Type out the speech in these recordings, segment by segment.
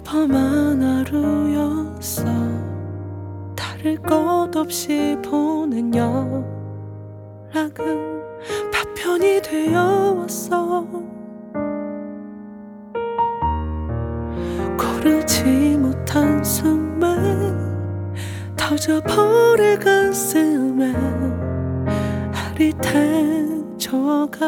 평범한 하루였어. 다를 것 없이 보낸 연락은 파편이 되어왔어. 고르지 못한 숨에 터져버릴 가슴에 흐릿해져가.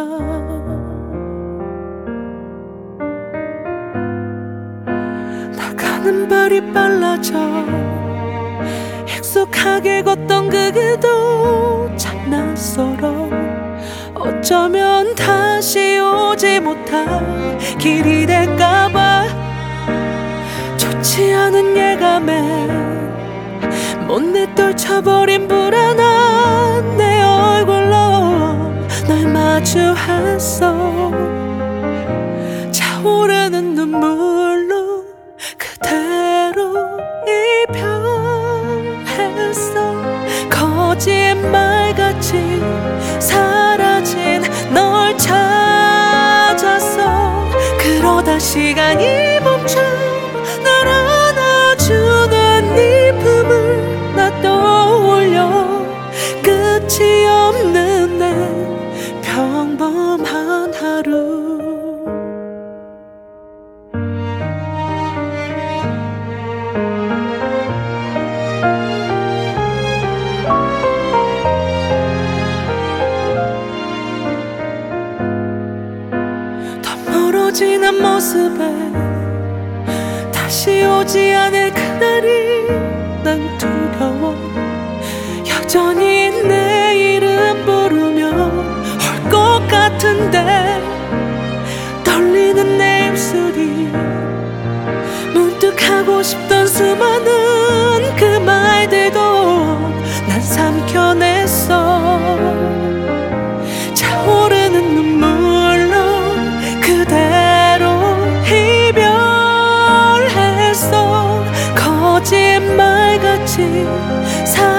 나가는 발이 빨라져. 익숙하게 걷던 그 길도 참 낯설어. 어쩌면 다시 오지 못할 길이 될까봐. 좋지 않은 예감에 못내 떨쳐버린 불안한 내 얼굴로 널 마주했어. 차오르는 눈물로 그대로 이별했어. 거짓말같이 사라진 널 찾았어. 그러다 시간이 멈춰 날 안아주는 네 품을 나 떠올려. 끝이 없는 내 평범한 하루. 더 멀어지는 모습에 다시 오지 않을 그날이 난 두려워. 여전히 내 이름 부르며 올 것 같은데 떨리는 내 입술이 문득 하고 싶던 수많은 그 말들도 난 삼켜냈어. 차오르는 눈물로 그대로 이별했어. 거짓말같이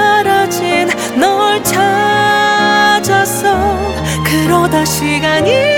사라진 널 찾았어. 그러다 시간이